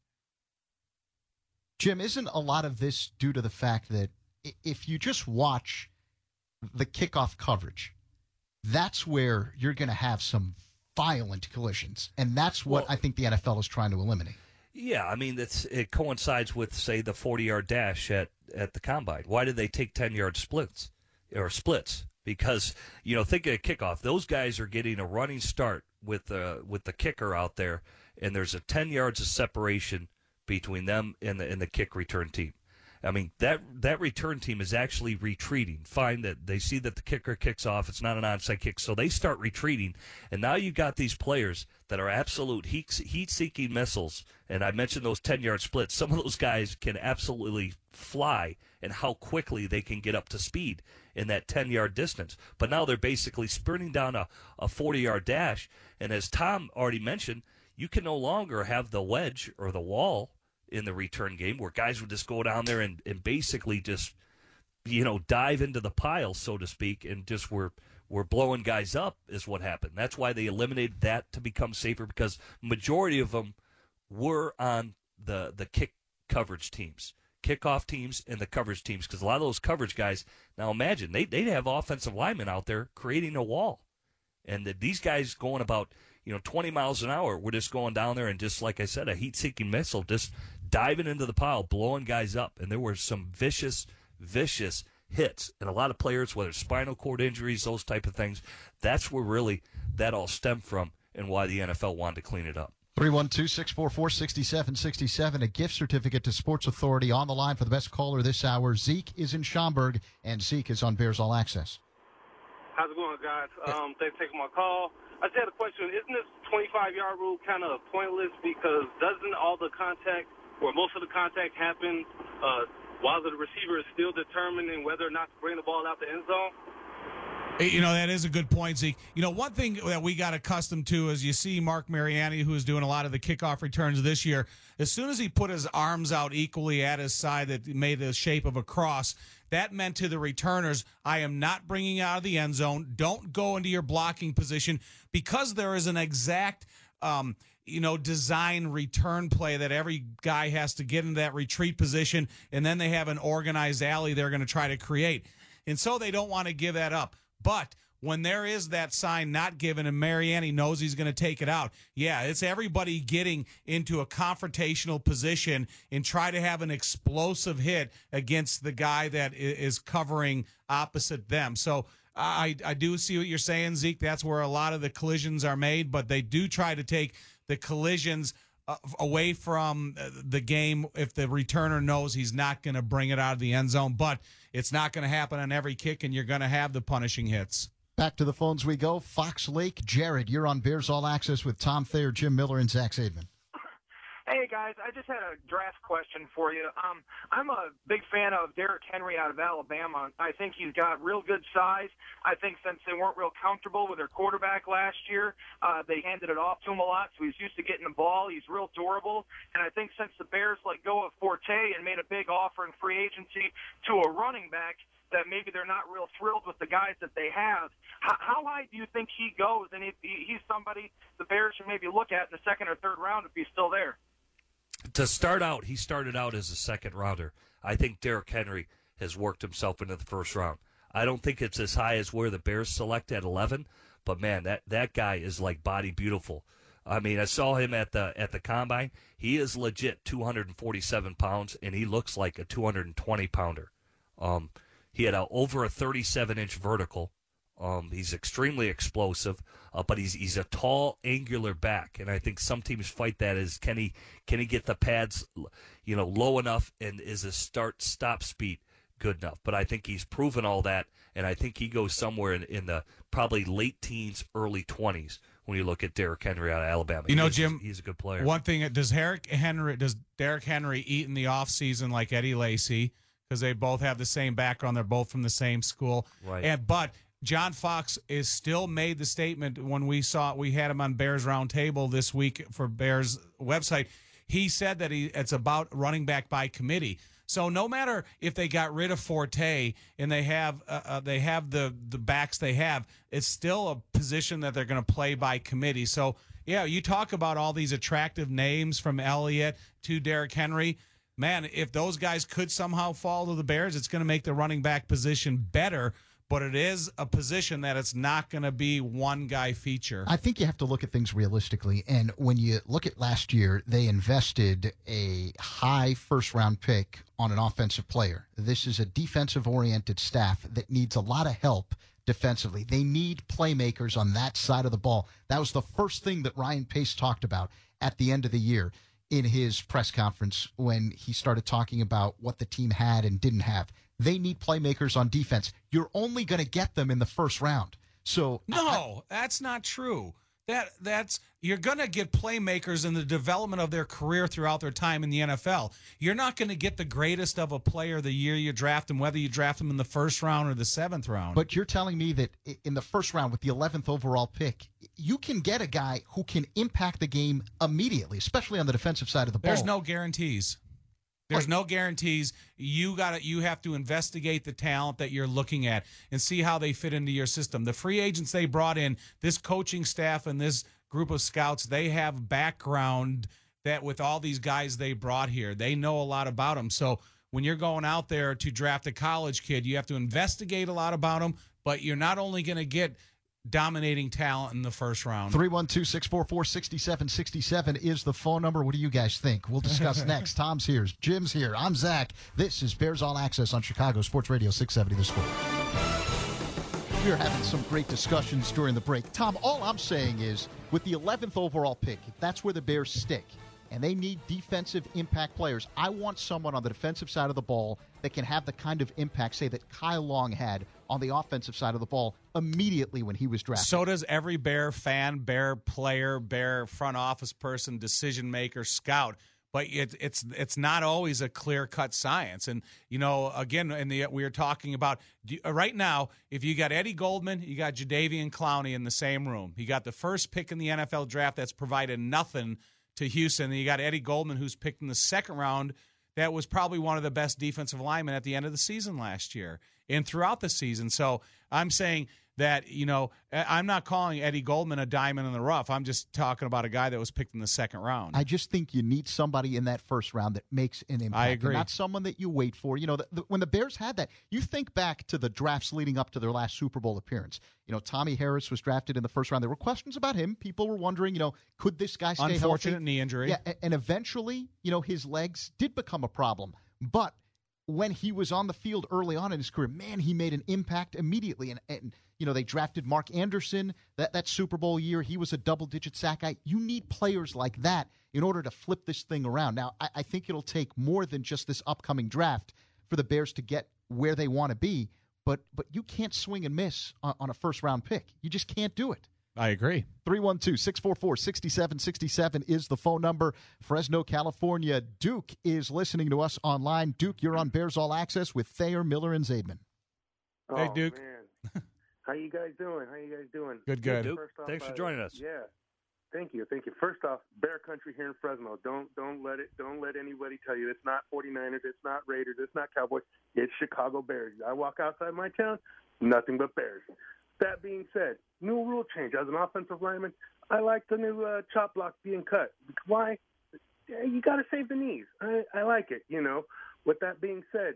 Speaker 2: Jim, isn't a lot of this due to the fact that if you just watch the kickoff coverage, that's where you're going to have some violent collisions, and that's what
Speaker 4: well,
Speaker 2: I think the N F L is trying to eliminate.
Speaker 4: Yeah, I mean, it's, it coincides with, say, the forty-yard dash at, at the Combine. Why did they take ten-yard splits or splits? Because, you know, think of a kickoff. Those guys are getting a running start with the, with the kicker out there, and there's a ten yards of separation between them and the, and the kick return team. I mean, that that return team is actually retreating. Find that they see that the kicker kicks off. It's not an onside kick, so they start retreating. And now you got these players that are absolute heat, heat-seeking missiles. And I mentioned those ten-yard splits. Some of those guys can absolutely fly, and how quickly they can get up to speed in that ten-yard distance. But now they're basically sprinting down a, a forty-yard dash. And as Tom already mentioned, you can no longer have the wedge or the wall in the return game where guys would just go down there and, and basically just, you know, dive into the pile, so to speak, and just were were blowing guys up is what happened. That's why they eliminated that to become safer, because majority of them were on the, the kick coverage teams, kickoff teams and the coverage teams, because a lot of those coverage guys, now imagine, they, they'd have offensive linemen out there creating a wall. And the, these guys going about, you know, twenty miles an hour, we're just going down there and just, like I said, a heat-seeking missile, just diving into the pile, blowing guys up. And there were some vicious, vicious hits. And a lot of players, whether spinal cord injuries, those type of things, that's where really that all stemmed from and why the N F L wanted to clean it up.
Speaker 2: three one two, six four four, six seven six seven, a gift certificate to Sports Authority on the line for the best caller this hour. Zeke is in Schaumburg, and Zeke is on Bears All Access.
Speaker 11: How's it going, guys? Um, thanks for taking my call. I just had a question. Isn't this twenty-five-yard rule kind of pointless, because doesn't all the contact, or most of the contact happen uh, while the receiver is still determining whether or not to bring the ball out the end zone?
Speaker 3: You know, that is a good point, Zeke. You know, one thing that we got accustomed to is you see Mark Mariani, who is doing a lot of the kickoff returns this year, as soon as he put his arms out equally at his side that made the shape of a cross, that meant to the returners, I am not bringing out of the end zone. Don't go into your blocking position, because there is an exact um, you know, design return play that every guy has to get into that retreat position, and then they have an organized alley they're going to try to create. And so they don't want to give that up. But when there is that sign not given and Mariani knows he's going to take it out, yeah, it's everybody getting into a confrontational position and try to have an explosive hit against the guy that is covering opposite them. So I, I do see what you're saying, Zeke. That's where a lot of the collisions are made, but they do try to take the collisions uh, away from the game if the returner knows he's not going to bring it out of the end zone. But it's not going to happen on every kick, and you're going to have the punishing hits.
Speaker 2: Back to the phones we go. Fox Lake, Jared, you're on Bears All Access with Tom Thayer, Jim Miller, and Zach Zaidman.
Speaker 12: Hey, guys, I just had a draft question for you. Um, I'm a big fan of Derrick Henry out of Alabama. I think he's got real good size. I think since they weren't real comfortable with their quarterback last year, uh, they handed it off to him a lot, so he's used to getting the ball. He's real durable. And I think since the Bears let go of Forte and made a big offer in free agency to a running back, that maybe they're not real thrilled with the guys that they have. How, how high do you think he goes? And if he, he's somebody the Bears should maybe look at in the second or third round if he's still there.
Speaker 4: To start out, he started out as a second rounder. I think Derrick Henry has worked himself into the first round. I don't think it's as high as where the Bears select at eleven, but man, that, that guy is like body beautiful. I mean, I saw him at the at the combine. He is legit two hundred forty-seven pounds, and he looks like a two hundred twenty pounder. Um, he had a, over a thirty-seven inch vertical. Um, he's extremely explosive, uh, but he's he's a tall, angular back, and I think some teams fight that as can he can he get the pads, you know, low enough, and is his start stop speed good enough? But I think he's proven all that, and I think he goes somewhere in, in the probably late teens, early twenties when you look at Derrick Henry out of Alabama.
Speaker 3: You know,
Speaker 4: he's,
Speaker 3: Jim,
Speaker 4: he's a good player.
Speaker 3: One thing, does Derrick Henry does Derrick Henry eat in the offseason like Eddie Lacy, because they both have the same background, they're both from the same school,
Speaker 4: right?
Speaker 3: And but. John Fox is still made the statement when we saw we had him on Bears Roundtable this week for Bears website. He said that he it's about running back by committee. So no matter if they got rid of Forte and they have uh, uh, they have the the backs they have, it's still a position that they're going to play by committee. So yeah, you talk about all these attractive names from Elliott to Derrick Henry. Man, if those guys could somehow fall to the Bears, it's going to make the running back position better. But it is a position that it's not going to be one guy feature.
Speaker 2: I think you have to look at things realistically. And when you look at last year, they invested a high first round pick on an offensive player. This is a defensive oriented staff that needs a lot of help defensively. They need playmakers on that side of the ball. That was the first thing that Ryan Pace talked about at the end of the year in his press conference when he started talking about what the team had and didn't have. They need playmakers on defense. You're only going to get them in the first round. So
Speaker 3: no, I, that's not true. That that's you're going to get playmakers in the development of their career throughout their time in the N F L. You're not going to get the greatest of a player the year you draft them, whether you draft them in the first round or the seventh round.
Speaker 2: But you're telling me that in the first round with the eleventh overall pick, you can get a guy who can impact the game immediately, especially on the defensive side of the ball.
Speaker 3: There's no guarantees. There's no guarantees. You got to you have to investigate the talent that you're looking at and see how they fit into your system. The free agents they brought in, this coaching staff and this group of scouts, they have background that with all these guys they brought here. They know a lot about them. So when you're going out there to draft a college kid, you have to investigate a lot about them, but you're not only going to get dominating talent in the first round.
Speaker 2: three one two, six four four, six seven six seven is the phone number. What do you guys think? We'll discuss next. Tom's here. Jim's here. I'm Zach. This is Bears All Access on Chicago Sports Radio six seventy The Score. We were having some great discussions during the break. Tom, all I'm saying is with the eleventh overall pick, if that's where the Bears stick, and they need defensive impact players, I want someone on the defensive side of the ball that can have the kind of impact, say, that Kyle Long had on the offensive side of the ball immediately when he was drafted.
Speaker 3: So does every Bear fan, Bear player, Bear front office person, decision maker, scout. But it, it's it's not always a clear-cut science. And, you know, again, in the, we were talking about right now, if you got Eddie Goldman, you got Jadeveon Clowney in the same room. You got the first pick in the N F L draft that's provided nothing to Houston. And you got Eddie Goldman, who's picked in the second round, that was probably one of the best defensive linemen at the end of the season last year and throughout the season. So I'm saying that, you know, I'm not calling Eddie Goldman a diamond in the rough. I'm just talking about a guy that was picked in the second round.
Speaker 2: I just think you need somebody in that first round that makes an impact.
Speaker 3: I agree.
Speaker 2: Not someone that you wait for. You know, the, the, when the Bears had that, you think back to the drafts leading up to their last Super Bowl appearance. You know, Tommy Harris was drafted in the first round. There were questions about him. People were wondering, you know, could this guy stay healthy?
Speaker 3: Unfortunate knee injury.
Speaker 2: Yeah, and eventually, you know, his legs did become a problem. But when he was on the field early on in his career, man, he made an impact immediately. And, and you know, they drafted Mark Anderson that, that Super Bowl year. He was a double-digit sack guy. You need players like that in order to flip this thing around. Now, I, I think it'll take more than just this upcoming draft for the Bears to get where they want to be. But but you can't swing and miss on, on a first-round pick. You just can't do it.
Speaker 3: I agree.
Speaker 2: three one two, six four four, six seven six seven is the phone number. Fresno, California. Duke is listening to us online. Duke, you're on Bears All Access with Thayer, Miller, and Zaidman.
Speaker 13: Oh,
Speaker 3: hey, Duke.
Speaker 13: Man. How you guys doing? How you guys doing?
Speaker 3: Good, good.
Speaker 4: Duke,
Speaker 13: First off,
Speaker 4: thanks for
Speaker 13: uh,
Speaker 4: joining us.
Speaker 13: Yeah. Thank you. Thank you. First off, Bear Country here in Fresno. Don't don't let it don't let anybody tell you it's not forty-niners, it's not Raiders, it's not Cowboys. It's Chicago Bears. I walk outside my town, nothing but Bears. That being said, new rule change. As an offensive lineman, I like the new uh, chop block being cut. Why? You got to save the knees. I, I like it, you know. With that being said,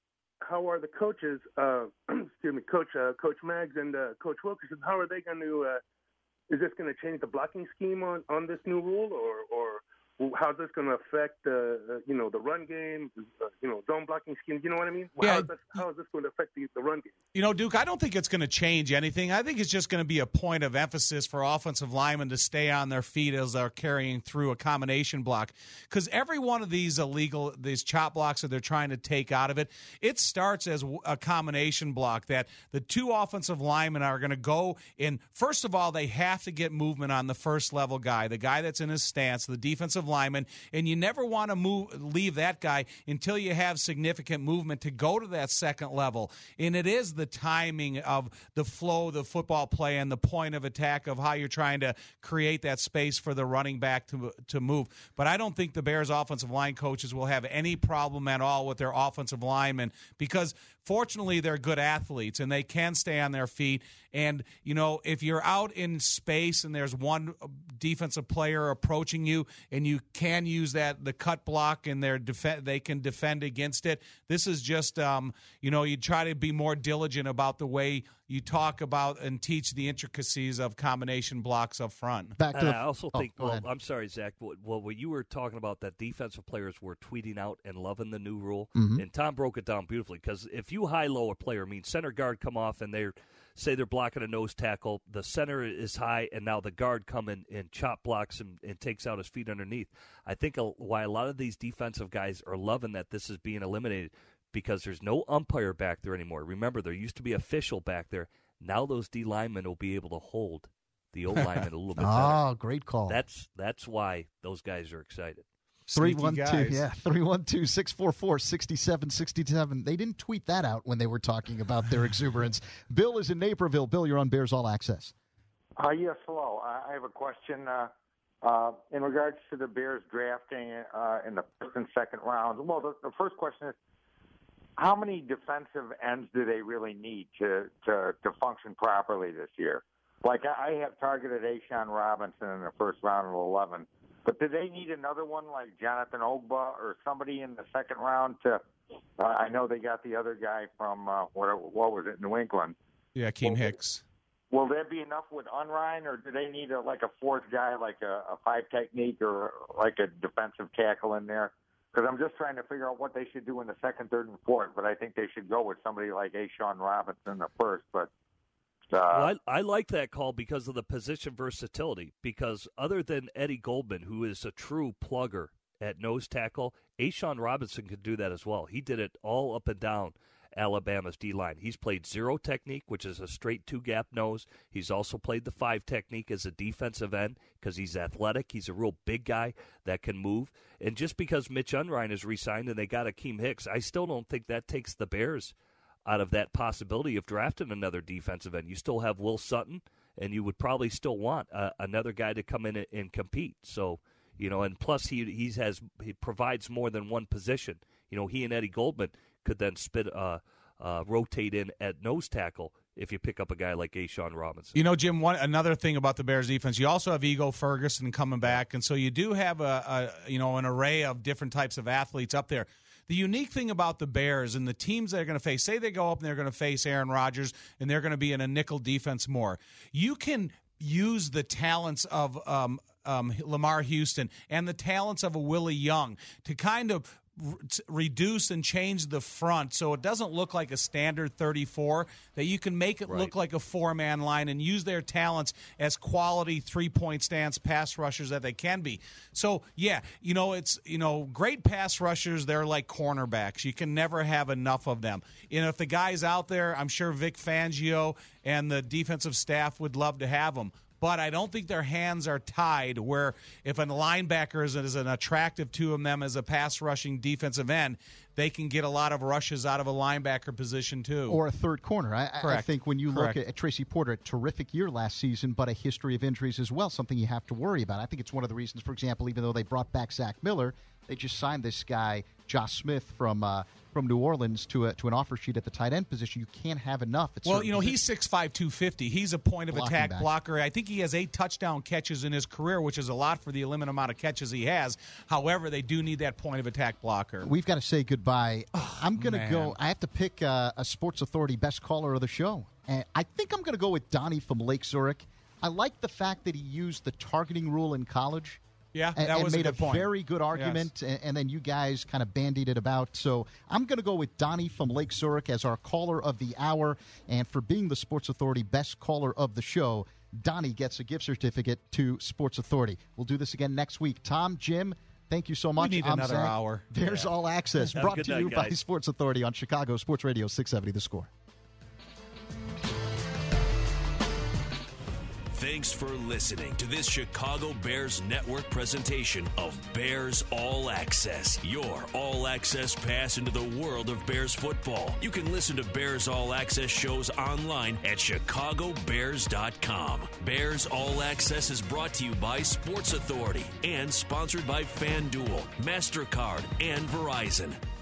Speaker 13: how are the coaches, uh, excuse me, Coach uh, Coach Maggs and uh, Coach Wilkerson, how are they going to, uh, is this going to change the blocking scheme on, on this new rule, or, or how's this going to affect, uh, you know, the run game, uh, you know, zone blocking scheme? You know what I mean?
Speaker 3: Yeah.
Speaker 13: How, is this, how is this going to affect the, the run game?
Speaker 3: You know, Duke, I don't think it's going to change anything. I think it's just going to be a point of emphasis for offensive linemen to stay on their feet as they're carrying through a combination block. Because every one of these illegal, these chop blocks that they're trying to take out of it, it starts as a combination block that the two offensive linemen are going to go in. First of all, they have to get movement on the first level guy, the guy that's in his stance, the defensive lineman, and you never want to move leave that guy until you have significant movement to go to that second level. And it is the timing of the flow of the football play and the point of attack of how you're trying to create that space for the running back to to move. But I don't think the Bears offensive line coaches will have any problem at all with their offensive linemen because fortunately they're good athletes and they can stay on their feet. And, you know, if you're out in space and there's one defensive player approaching you and you can use that, the cut block, and they're def- they can defend against it, this is just, um, you know, you try to be more diligent about the way you talk about and teach the intricacies of combination blocks up front.
Speaker 2: Back to
Speaker 4: and
Speaker 2: the,
Speaker 4: I also
Speaker 2: oh,
Speaker 4: think, well,
Speaker 2: ahead.
Speaker 4: I'm sorry, Zach, well, what you were talking about, that defensive players were tweeting out and loving the new rule,
Speaker 2: Mhm.
Speaker 4: and Tom broke it down beautifully, because if you high-low a player, I mean, center guard come off and they're, say they're blocking a nose tackle, the center is high, and now the guard come in and chop blocks and, and takes out his feet underneath. I think a, why a lot of these defensive guys are loving that this is being eliminated, because there's no umpire back there anymore. Remember, there used to be official back there. Now those D linemen will be able to hold the O linemen a little bit better.
Speaker 2: Oh, great call.
Speaker 4: That's that's why those guys are excited.
Speaker 2: Three one two, yeah, three one two six four four sixty seven sixty seven. They didn't tweet that out when they were talking about their exuberance. Bill is in Naperville. Bill, you're on Bears All Access.
Speaker 14: Uh, yes, hello. I I have a question. Uh, Uh, in regards to the Bears drafting uh, in the first and second rounds, well, the, the first question is, how many defensive ends do they really need to, to, to function properly this year? Like, I have targeted A'Shawn Robinson in the first round of eleven, but do they need another one like Jonathan Ogba or somebody in the second round to uh, I know they got the other guy from, uh, what, what was it, New England.
Speaker 3: Yeah, Akeem
Speaker 14: will,
Speaker 3: Hicks.
Speaker 14: Will there be enough with Unrein, or do they need a, like a fourth guy, like a, a five technique or like a defensive tackle in there? Because I'm just trying to figure out what they should do in the second, third, and fourth, but I think they should go with somebody like A'Shawn Robinson in the first, but Uh,
Speaker 4: well, I, I like that call because of the position versatility. Because other than Eddie Goldman, who is a true plugger at nose tackle, A'Shawn Robinson could do that as well. He did it all up and down Alabama's D-line. He's played zero technique, which is a straight two-gap nose. He's also played the five technique as a defensive end because he's athletic. He's a real big guy that can move. And just because Mitch Unrein is re-signed and they got Akeem Hicks, I still don't think that takes the Bears out of that possibility of drafting another defensive end. You still have Will Sutton, and you would probably still want uh, another guy to come in and, and compete. So, you know, and plus he he has he provides more than one position. You know, he and Eddie Goldman could then spit uh, uh, rotate in at nose tackle if you pick up a guy like A'Shawn Robinson.
Speaker 3: You know, Jim, one another thing about the Bears defense, you also have Ego Ferguson coming back, and so you do have a, a you know an array of different types of athletes up there. The unique thing about the Bears and the teams they're going to face, say they go up and they're going to face Aaron Rodgers and they're going to be in a nickel defense more, you can use the talents of um, um, Lamar Houston and the talents of a Willie Young to kind of reduce and change the front so it doesn't look like a standard thirty-four, that you can make it
Speaker 4: right.
Speaker 3: look like a four-man line and use their talents as quality three-point stance pass rushers that they can be. So, yeah, you know, it's, you know, great pass rushers, they're like cornerbacks. You can never have enough of them. And if the guy's out there, I'm sure Vic Fangio and the defensive staff would love to have them. But I don't think their hands are tied where if a linebacker is, is an attractive to them as a pass-rushing defensive end, they can get a lot of rushes out of a linebacker position too.
Speaker 2: Or a third corner. I, I think when you
Speaker 3: Correct.
Speaker 2: look at, at Tracy Porter, a terrific year last season, but a history of injuries as well, something you have to worry about. I think it's one of the reasons, for example, even though they brought back Zach Miller, they just signed this guy, Josh Smith, from uh, from New Orleans to a, to an offer sheet at the tight end position. You can't have enough. At
Speaker 3: well, you know, he's six five, two fifty. He's a point of attack
Speaker 2: back.
Speaker 3: blocker. I think he has eight touchdown catches in his career, which is a lot for the limited amount of catches he has. However, they do need that point of attack blocker.
Speaker 2: We've got to say goodbye.
Speaker 3: Oh,
Speaker 2: I'm going to
Speaker 3: man.
Speaker 2: go. I have to pick uh, a Sports Authority best caller of the show. And I think I'm going to go with Donnie from Lake Zurich. I like the fact that he used the targeting rule in college.
Speaker 3: Yeah,
Speaker 2: and,
Speaker 3: that was
Speaker 2: and made
Speaker 3: a good point.
Speaker 2: very good argument,
Speaker 3: Yes.
Speaker 2: and, and then you guys kind of bandied it about. So I'm going to go with Donnie from Lake Zurich as our caller of the hour, and for being the Sports Authority best caller of the show, Donnie gets a gift certificate to Sports Authority. We'll do this again next week. Tom, Jim, thank you so much.
Speaker 3: We need
Speaker 2: I'm
Speaker 3: another
Speaker 2: Zach.
Speaker 3: hour.
Speaker 2: There's
Speaker 3: Yeah.
Speaker 2: All Access,
Speaker 4: Have a
Speaker 2: brought
Speaker 4: good
Speaker 2: to
Speaker 4: night,
Speaker 2: you by
Speaker 4: guys.
Speaker 2: Sports Authority on Chicago Sports Radio six seventy The Score.
Speaker 1: Thanks for listening to this Chicago Bears Network presentation of Bears All Access, your all-access pass into the world of Bears football. You can listen to Bears All Access shows online at chicago bears dot com. Bears All Access is brought to you by Sports Authority and sponsored by FanDuel, MasterCard, and Verizon.